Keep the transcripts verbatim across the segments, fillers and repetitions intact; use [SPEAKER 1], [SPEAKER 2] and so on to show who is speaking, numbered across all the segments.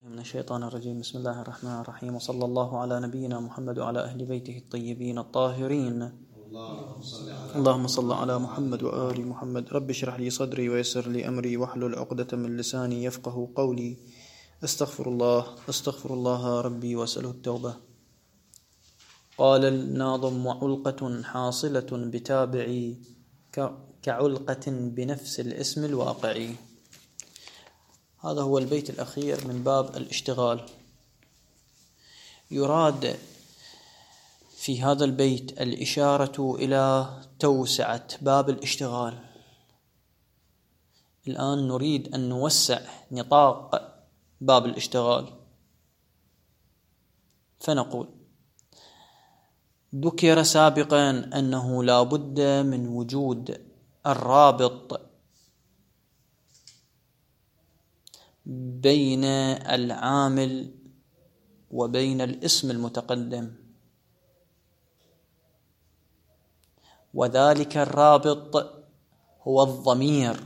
[SPEAKER 1] من الشيطان الرجيم. بسم الله الرحمن الرحيم، وصلى الله على نبينا محمد وعلى أهل بيته الطيبين الطاهرين. اللهم صل على محمد وآل محمد. رب اشرح لي صدري ويسر لي أمري واحلل عقدة من لساني يفقه قولي. استغفر الله استغفر الله ربي وأسأله التوبة. قال الناظم: وعلقة حاصلة بتابعي كعلقة بنفس الاسم الواقعي. هذا هو البيت الأخير من باب الاشتغال. يراد في هذا البيت الإشارة إلى توسعة باب الاشتغال. الآن نريد أن نوسع نطاق باب الاشتغال، فنقول: ذكر سابقا أنه لا بد من وجود الرابط بين العامل وبين الاسم المتقدم، وذلك الرابط هو الضمير.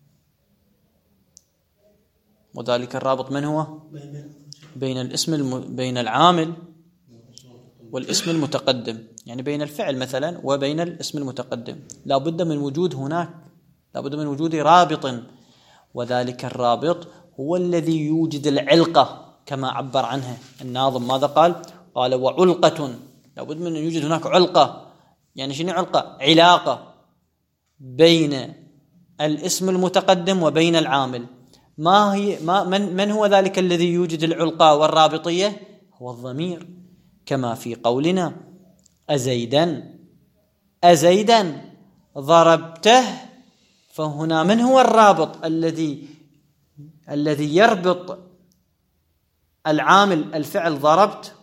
[SPEAKER 1] وذلك الرابط من هو؟ بين الاسم الم... بين العامل والاسم المتقدم، يعني بين الفعل مثلا وبين الاسم المتقدم. لا بد من وجود هناك لا بد من وجود رابط، وذلك الرابط هو الذي يوجد العلقة كما عبر عنها الناظم. ماذا قال؟ قال: وعلقة. لا بد من أن يوجد هناك علقة. يعني شنو علقة؟ علاقة بين الاسم المتقدم وبين العامل. ما هي ما من من هو ذلك الذي يوجد العلقة والرابطية؟ هو الضمير، كما في قولنا: أزيدا أزيدا ضربته. فهنا من هو الرابط الذي الذي يربط العامل الفعل ضربت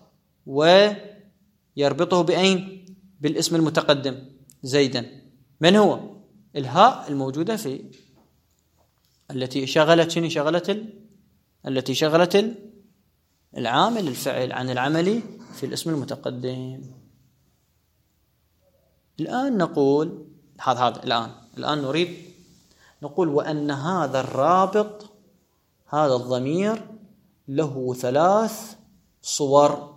[SPEAKER 1] ويربطه بأين؟ بالاسم المتقدم زيدا. من هو؟ الهاء الموجودة في التي شغلت شنو شغلت ال... التي شغلت ال... العامل الفعل عن العمل في الاسم المتقدم. الآن نقول هذا هذا الآن الآن نريد نقول وأن هذا الرابط، هذا الضمير، له ثلاث صور.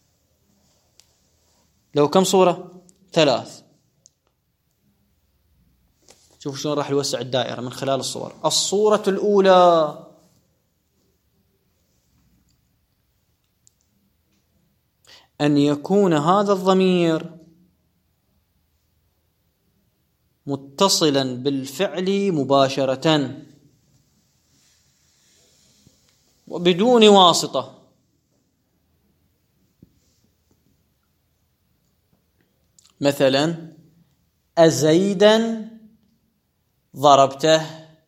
[SPEAKER 1] له كم صورة؟ ثلاث. شوفوا شلون راح يوسع الدائرة من خلال الصور. الصورة الأولى: أن يكون هذا الضمير متصلا بالفعل مباشرة وبدون واسطة. مثلا: أزيدا ضربته.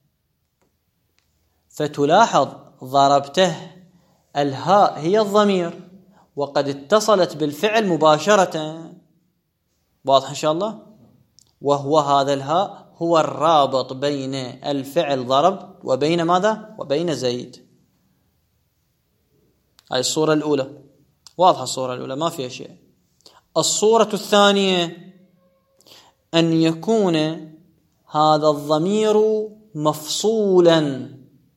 [SPEAKER 1] فتلاحظ ضربته الهاء هي الضمير وقد اتصلت بالفعل مباشرة. واضح إن شاء الله؟ وهو هذا الهاء هو الرابط بين الفعل ضرب وبين ماذا؟ وبين زيد. هاي الصورة الأولى. واضحة الصورة الأولى، ما فيها شيء. الصورة الثانية: أن يكون هذا الضمير مفصولا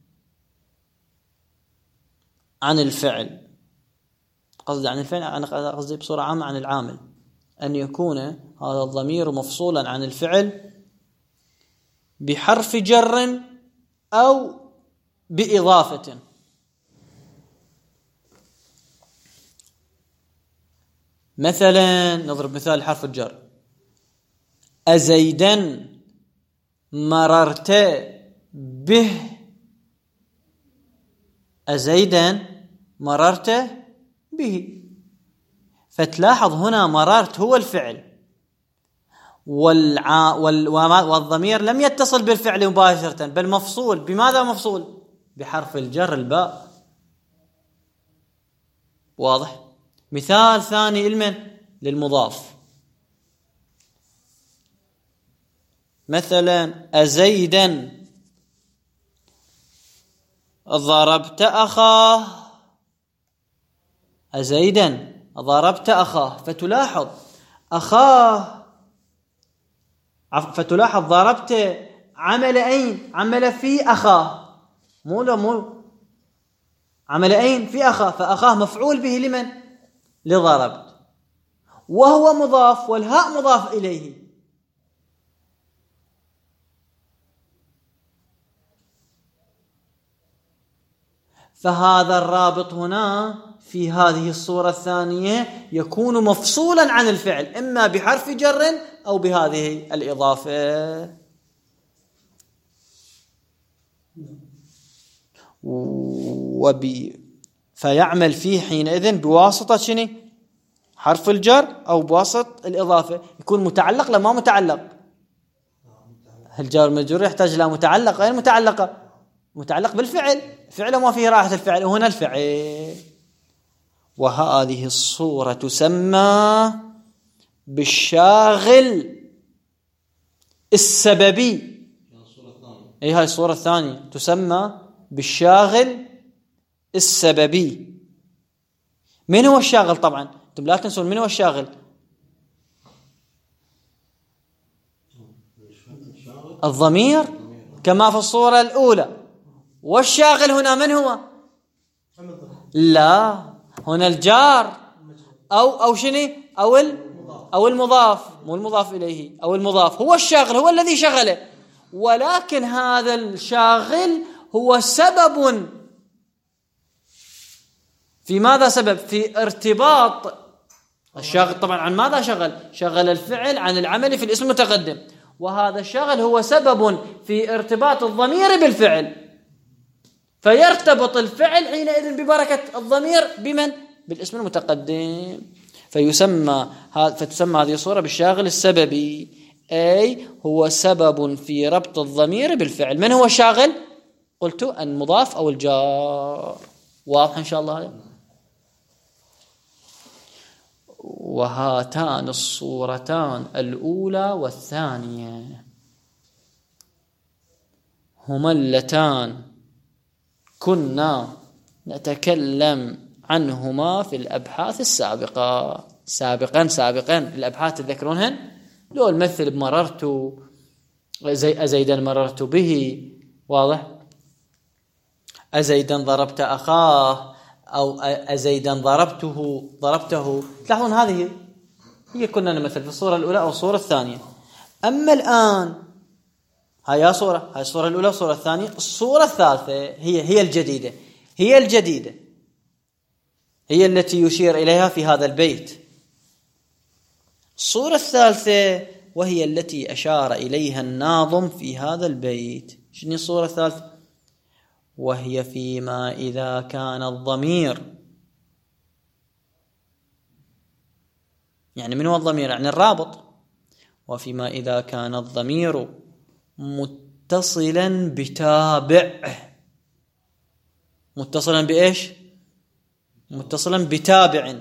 [SPEAKER 1] عن الفعل. قصدي عن الفعل، أنا قصدي بصورة عامة عن العامل. أن يكون هذا الضمير مفصولا عن الفعل بحرف جر أو بإضافة. مثلا نضرب مثال حرف الجر: أزيدا مررت به. أزيدا مررت به. فتلاحظ هنا مررت هو الفعل، والع... وال... والضمير لم يتصل بالفعل مباشرة، بل مفصول. بماذا مفصول؟ بحرف الجر الباء. واضح؟ مثال ثاني لمن؟ للمضاف. مثلا: أزيدا ضربت أخاه. أزيدا ضربت أخاه. فتلاحظ أخاه فتلاحظ ضربت عمل أين؟ عمل في أخاه. مو لا مو عمل أين في أخاه، فأخاه مفعول به لمن؟ لضربت، وهو مضاف والهاء مضاف إليه. فهذا الرابط هنا في هذه الصورة الثانية يكون مفصولا عن الفعل، إما بحرف جر أو بهذه الإضافة. وبي فيعمل فيه حينئذ بواسطة شنو؟ حرف الجر أو بواسطة الإضافة. يكون متعلق لا ما متعلق؟ الجار المجرور يحتاج إلى متعلق. غير متعلقة، متعلق بالفعل، فعل ما فيه راحة الفعل، وهنا الفعل. وهذه الصورة تسمى بالشاغل السببي. أي هاي الصورة الثانية تسمى بالشاغل السببي. من هو الشاغل؟ طبعا انتم لا تنسون من هو الشاغل. الضمير كما في الصورة الأولى. والشاغل هنا من هو؟ لا، هنا الجار أو أو شنو أو أو المضاف، مو المضاف إليه، أو المضاف. هو الشاغل، هو الذي شغله، ولكن هذا الشاغل هو سبب في ماذا؟ سبب في ارتباط الشاغل. طبعا عن ماذا شغل؟ شغل الفعل عن العمل في الاسم المتقدم، وهذا الشغل هو سبب في ارتباط الضمير بالفعل، فيرتبط الفعل حينئذ ببركة الضمير بمن؟ بالاسم المتقدم. فيسمى فتسمى هذه الصورة بالشاغل السببي، أي هو سبب في ربط الضمير بالفعل. من هو الشاغل؟ قلت المضاف أو الجار. واضح إن شاء الله هذا؟ وهاتان الصورتان الأولى والثانية هما اللتان كنا نتكلم عنهما في الأبحاث السابقة. سابقا سابقا الأبحاث تذكرونهن؟ لو المثل مررت زي أزيدا مررت به، واضح؟ أزيدا ضربت أخاه، أو أزيدا ضربته ضربته. تلاحظون هذه هي كنا نمثل في الصورة الأولى أو الصورة الثانية. أما الآن هاي صورة، هاي الصورة الأولى والصورة الثانية. الصورة الثالثة هي هي الجديدة، هي الجديدة هي التي يشير إليها في هذا البيت. الصورة الثالثة وهي التي أشار إليها الناظم في هذا البيت. شنو الصورة الثالثة؟ وهي فيما إذا كان الضمير، يعني من هو الضمير؟ يعني الرابط. وفيما إذا كان الضمير متصلا بتابع. متصلا بإيش؟ متصلا بتابع.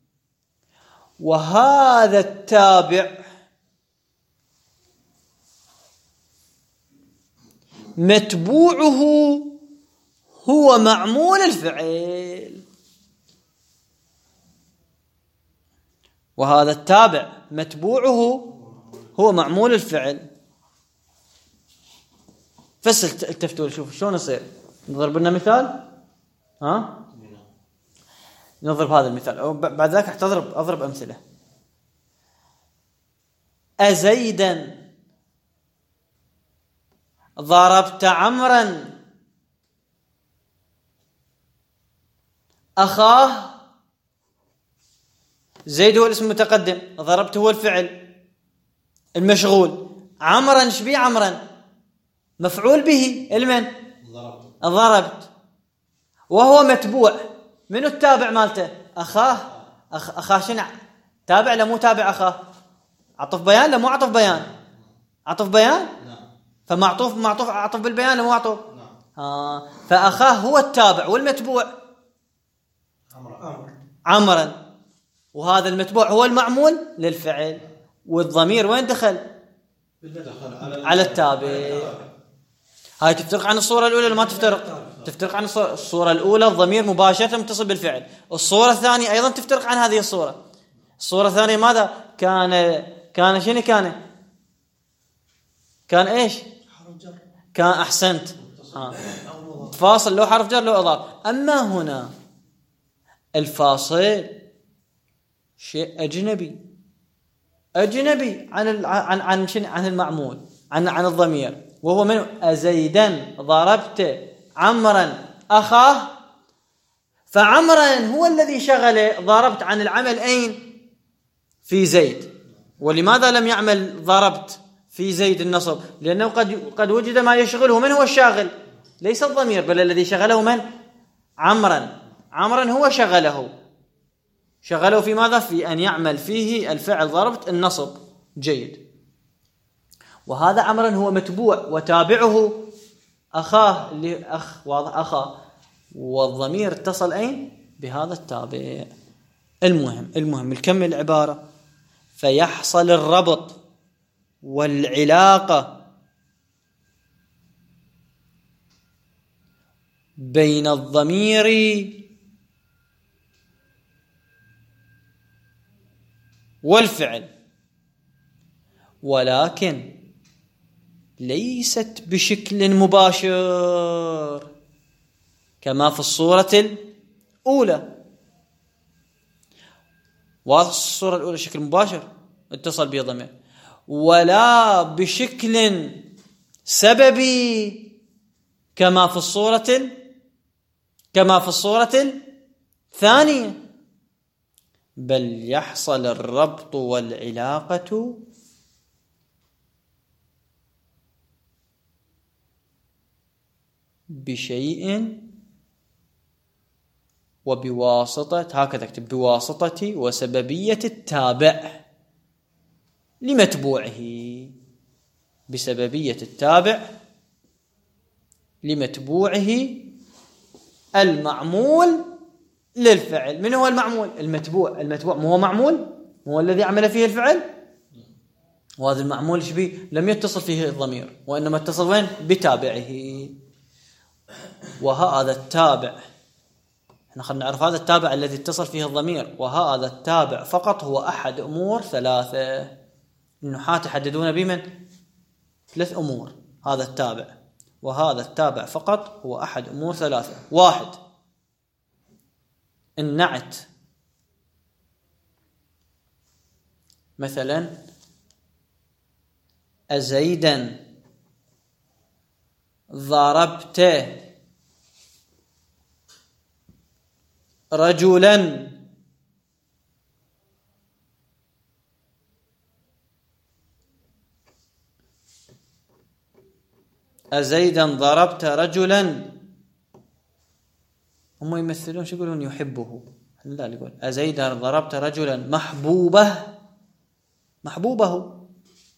[SPEAKER 1] وهذا التابع متبوعه هو معمول الفعل. وهذا التابع متبوعه هو معمول الفعل. بس التفتوا شوف شلون يصير. نضرب لنا مثال. ها نضرب هذا المثال، بعد ذلك احتضرب اضرب امثله. أزيدا ضربت عمرا أخاه. زيد هو الاسم المتقدم، ضربت هو الفعل المشغول. عمرا شبي عمرا؟ مفعول به المن؟ ضربت. وهو متبوع. منو التابع مالته؟ أخاه. أخ... أخاه شنو؟ تابع لا مو تابع أخاه؟ عطف بيان لا مو عطف بيان؟ عطف بيان؟ نعم. فمعطوف معطوف عطف بالبيان لا مو عطف؟ نعم. آه. فأخاه هو التابع والمتبوع عمرا، وهذا المتبوع هو المعمول للفعل. والضمير وين دخل؟ على التابع. هاي تفترق عن الصورة الأولى ما تفترق؟ تفترق عن الصورة الأولى الضمير مباشرة متصل بالفعل. الصورة الثانية أيضا تفترق عن هذه الصورة. الصورة الثانية ماذا كان؟ كان شنو كان؟ كان إيش؟ كان أحسنت. آه. فاصل له حرف جر له إضافة. أما هنا الفاصل شيء أجنبي أجنبي عن عن عن عن المعمول، عن عن الضمير، وهو من أزيدا ضربت عمرا أخاه، فعمرا هو الذي شغل ضربت عن العمل أين؟ في زيد. ولماذا لم يعمل ضربت في زيد النصب؟ لأنه قد قد وجد ما يشغله. من هو الشاغل؟ ليس الضمير، بل الذي شغله من؟ عمرا. عمرا هو شغله شغله في ماذا؟ في أن يعمل فيه الفعل ضربت النصب. جيد. وهذا عمرا هو متبوع، وتابعه أخاه اللي أخ واضح أخاه، والضمير اتصل أين؟ بهذا التابع. المهم المهم نكمل العبارة. فيحصل الربط والعلاقة بين الضمير والفعل، ولكن ليست بشكل مباشر كما في الصورة الأولى. واضح؟ الصورة الأولى شكل مباشر اتصل به ضمير، ولا بشكل سببي كما في الصورة كما في الصورة الثانية، بل يحصل الربط والعلاقة بشيء وبواسطة، هكذا اكتب، بواسطة وسببية التابع لمتبوعه، بسببية التابع لمتبوعه المعمول للفعل. من هو المعمول؟ المتبوع. المتبوع مو هو معمول؟ هو الذي عمل فيه الفعل، وهذا المعمول شبيه لم يتصل فيه الضمير، وإنما اتصل وين؟ بتابعه. وهذا التابع، احنا خلينا نعرف هذا التابع الذي اتصل فيه الضمير، وهذا التابع فقط هو أحد أمور ثلاثة. النحاة يحددون بمن؟ ثلاث أمور. هذا التابع، وهذا التابع فقط هو أحد أمور ثلاثة. واحد، النعت. مثلا أزيدا ضربت رجلا أزيدا ضربت رجلا، هم يمثلون شو يقولون؟ يحبه. لا، يقول أزيدا ضربت رجلا محبوبه محبوبه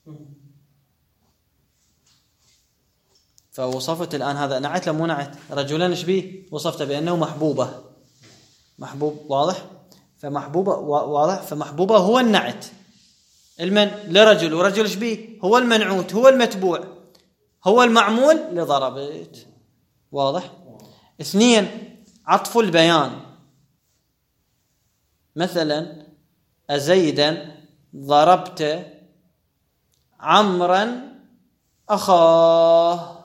[SPEAKER 1] فوصفت الآن هذا نعت لا مو نعت؟ رجلا شبيه وصفته بأنه محبوبه. محبوب واضح؟ فمحبوبه واضح. فمحبوبه هو النعت المن لرجل، ورجل شبيه هو المنعوت، هو المتبوع، هو المعمول لضربت. واضح؟ اثنين، عطف البيان. مثلا أزيدا ضربت عمرا أخاه،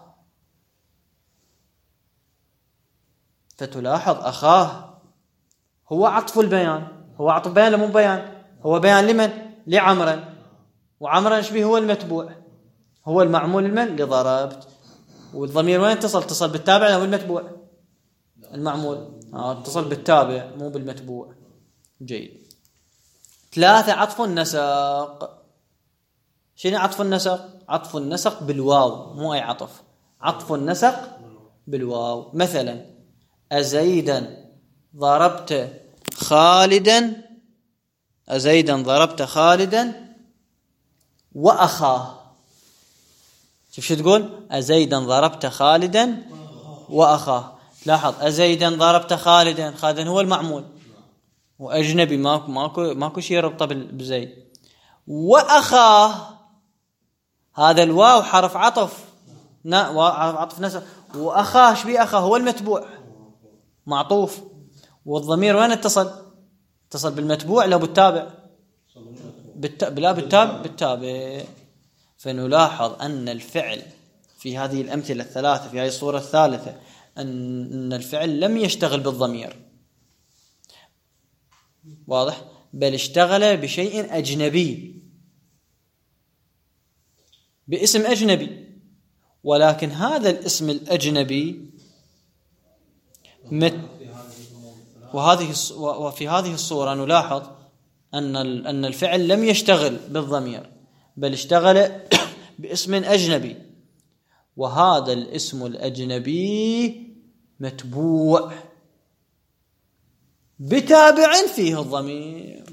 [SPEAKER 1] فتلاحظ أخاه هو عطف البيان. هو عطف بيان لمو بيان؟ هو بيان لمن؟ لعمرا، وعمرا شبيه هو المتبوع، هو المعمول لمن؟ لضربت. والضمير وين اتصل؟ اتصل بالتابع أو المتبوع؟ المعمول. آه اتصل بالتابع مو بالمتبوع. جيد. ثلاثة، عطف النسق. شنو عطف النسق؟ عطف النسق بالواو، مو أي عطف. عطف النسق بالواو. مثلا أزيدا ضربت خالدا أزيدا ضربت خالدا وأخاه. شوف شو تقول؟ أزيدا ضربت خالدا وأخاه. لاحظ أزيدا ضربت خالدا، خالدا هو المعمول وأجنبي، ماكو ماكو ماكو شيء يربطه بزيد. وأخاه، هذا الواو حرف عطف، نا عطف نسق. وأخاه شبيه؟ أخاه هو المتبوع معطوف، والضمير وين اتصل؟ اتصل بالمتبوع لو بالتابع؟ بالت... لا بالتابع بالتابع. فنلاحظ أن الفعل في هذه الأمثلة الثلاثة، في هذه الصورة الثالثة، أن الفعل لم يشتغل بالضمير، واضح؟ بل اشتغل بشيء أجنبي، باسم أجنبي، ولكن هذا الاسم الأجنبي مت وهذه وفي هذه الصورة نلاحظ أن أن الفعل لم يشتغل بالضمير بل اشتغل باسم أجنبي، وهذا الاسم الأجنبي متبوع بتابع فيه الضمير.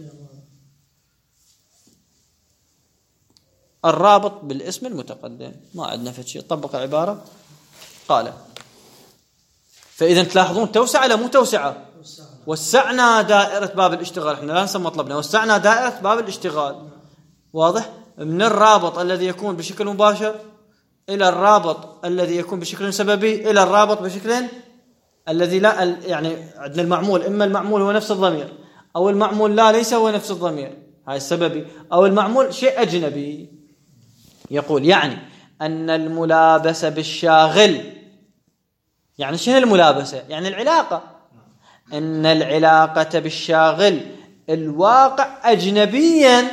[SPEAKER 1] الرابط بالاسم المتقدم ما عندنا في شيء. طبق عبارة قال. فإذا تلاحظون توسعة لا مو توسعة؟ وسعنا دائرة باب الاشتغال. احنا لا ننسى مطلبنا، وسعنا دائرة باب الاشتغال، واضح؟ من الرابط الذي يكون بشكل مباشر إلى الرابط الذي يكون بشكل سببي إلى الرابط بشكل الذي لا، يعني عندنا المعمول، إما المعمول هو نفس الضمير أو المعمول لا ليس هو نفس الضمير، هاي السببي، أو المعمول شيء أجنبي. يقول يعني أن الملابسة بالشاغل، يعني شنو الملابسة؟ يعني العلاقة، أن العلاقة بالشاغل الواقع أجنبيا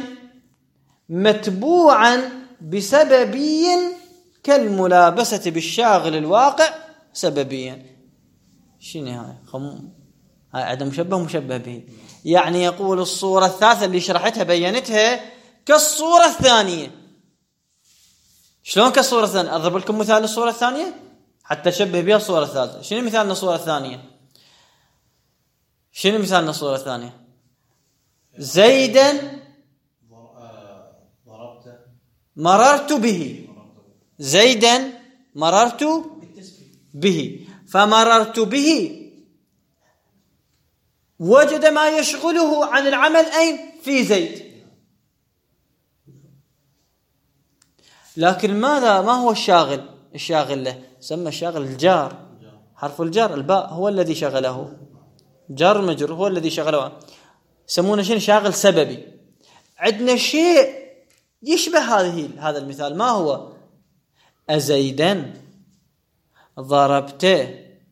[SPEAKER 1] متبوعا بسببي كالملابسة بالشاغل الواقع سببيا. شنو هاي؟ خم هاي عدم مشبه مشبه به. يعني يقول الصورة الثالثة اللي شرحتها بينتها كالصورة الثانية. شلون كالصورة الثانية؟ أضرب لكم مثال الصورة الثانية حتى شبه بها الصورة الثالثة. شنو مثالنا الصورة الثانية؟ شنو مثالنا الصورة الثانية؟ زيدا مررت به، زيدا مررت به، فمررت به وجد ما يشغله عن العمل أين؟ في زيد. لكن ماذا ما هو الشاغل؟ الشاغل له سمى الشاغل الجار، حرف الجار الباء هو الذي شغله، جار المجرور هو الذي شغله، يسمونه شيء شاغل سببي. عندنا شيء يشبه هذه هذا المثال، ما هو؟ أزيدا ضربت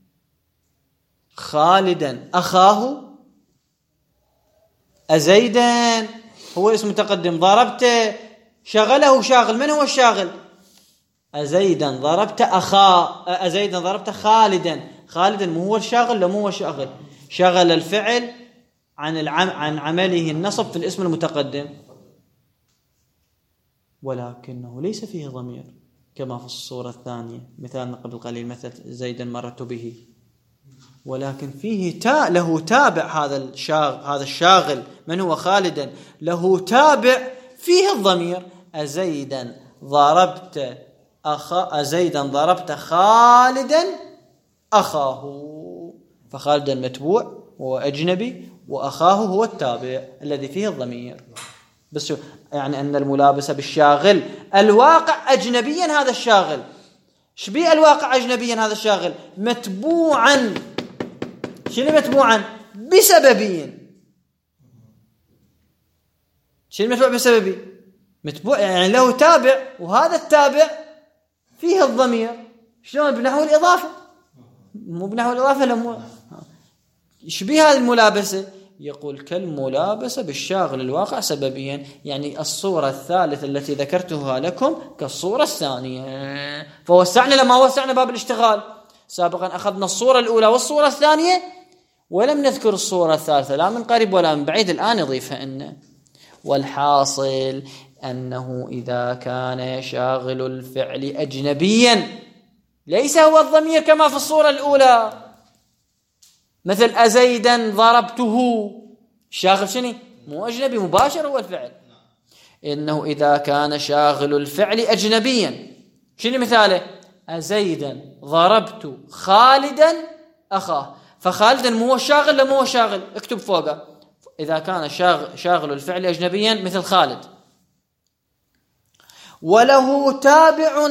[SPEAKER 1] خالدا أخاه. أزيدا هو اسم متقدم، ضربت شغله شاغل، من هو الشاغل؟ أزيدا ضربت أخا، أزيدا ضربت خالدا، خالدا مو هو الشاغل؟ لا مو هو الشاغل، شغل الفعل عن العم عن عمله النصب في الاسم المتقدم، ولكنه ليس فيه ضمير كما في الصورة الثانية مثالنا قبل قليل، مثل زيدا مررت به، ولكن فيه تا له تابع، هذا الشاغل هذا الشاغل من هو؟ خالدا، له تابع فيه الضمير. أزيدا ضربت أخا، أزيدا ضربت خالدا أخاه، فخالدا متبوع هو أجنبي، وأخاه هو التابع الذي فيه الضمير. بس يعني أن الملابسة بالشاغل الواقع أجنبيا، هذا الشاغل شبيه الواقع أجنبيا، هذا الشاغل متبوعا، شنو متبوعا؟ بسببي. شنو متبوع بسببي؟ متبوع يعني له تابع، وهذا التابع فيه الضمير. شلون؟ بنحو الإضافة، مو بنحو الإضافة لمو شبيه هذه الملابسة. يقول كالملابسة بالشاغل الواقع سببيا، يعني الصورة الثالثة التي ذكرتها لكم كالصورة الثانية. فوسعنا لما وسعنا باب الاشتغال، سابقا أخذنا الصورة الأولى والصورة الثانية ولم نذكر الصورة الثالثة لا من قريب ولا من بعيد، الآن نضيفها. إن والحاصل أنه إذا كان شاغل الفعل أجنبيا ليس هو الضمير كما في الصورة الأولى، مثل أزيدا ضربته، شاغل شنو؟ مو أجنبي مباشر هو الفعل. إنه إذا كان شاغل الفعل أجنبيا، شنو مثاله؟ أزيدا ضربت خالدا أخاه، فخالدا مو هو الشاغل لا مو هو الشاغل؟ اكتب فوقه إذا كان شاغل, شاغل الفعل أجنبيا مثل خالد، وله تابع،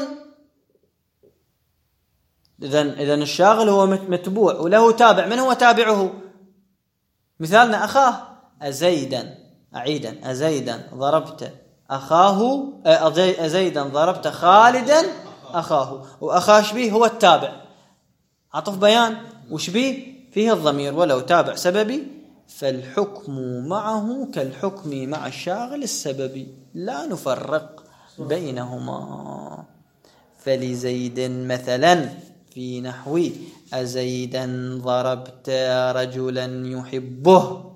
[SPEAKER 1] إذن إذن الشاغل هو متبوع وله تابع، من هو تابعه؟ مثالنا أخاه، أزيدا، أعيدا، أزيدا ضربت أخاه، أزيدا ضربت خالدا أخاه، وأخاه شبيه هو التابع، عطف بيان وش بيه فيه الضمير ولو تابع سببي فالحكم معه كالحكم مع الشاغل السببي لا نفرق بينهما. فلزيد مثلا في نحو أزيدا ضربت رجلا يحبه،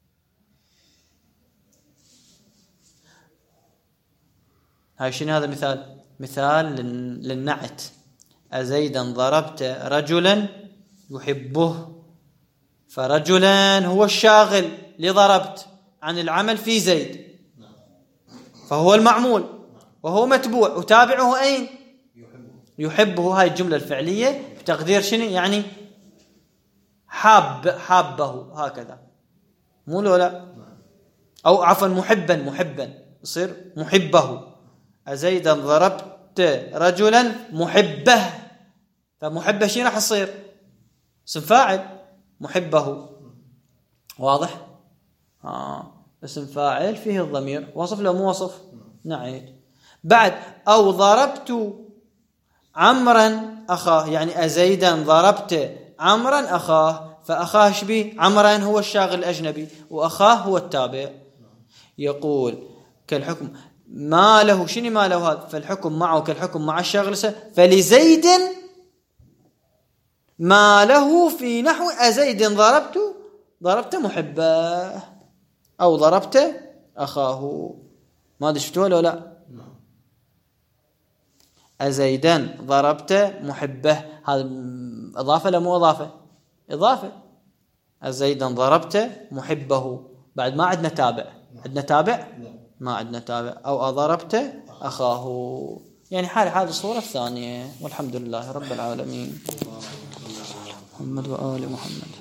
[SPEAKER 1] هاي شنو هذا مثال؟ مثال للنعت. أزيدا ضربت رجلا يحبه، فرجلا هو الشاغل لضربت عن العمل في زيد، فهو المعمول وهو متبوع وتابعه أين؟ يحبه. هاي الجملة الفعلية بتقدير شنو يعني؟ حاب حابه هكذا، مو لا؟ أو عفوا محبا محبا يصير محبه. أزيدا ضربت رجلا محبه، فمحبه شنو راح يصير؟ اسم فاعل محبه، واضح؟ آه. اسم فاعل فيه الضمير، وصف لو مو وصف نعيد. بعد أو ضربت عمرا أخاه، يعني أزيدا ضربت عمرا أخاه، فأخاه شبيه عمرا هو الشاغل الأجنبي وأخاه هو التابع. يقول كالحكم ما له شنو ما له هذا؟ فالحكم معه كالحكم مع الشاغل. فلزيد ما له في نحو أزيد ضربت ضربت محبه أو ضربت أخاه. ما أدري شفتوها ولا لا؟ أزيدا ضربت محبه، هذا إضافة لا مو إضافة؟ إضافة. أزيدا ضربت محبه، بعد ما عندنا تابع. عندنا تابع؟ ما عندنا تابع. أو أضربت أخاه، يعني حال هذه الصورة الثانية. والحمد لله رب العالمين. محمد وآل محمد.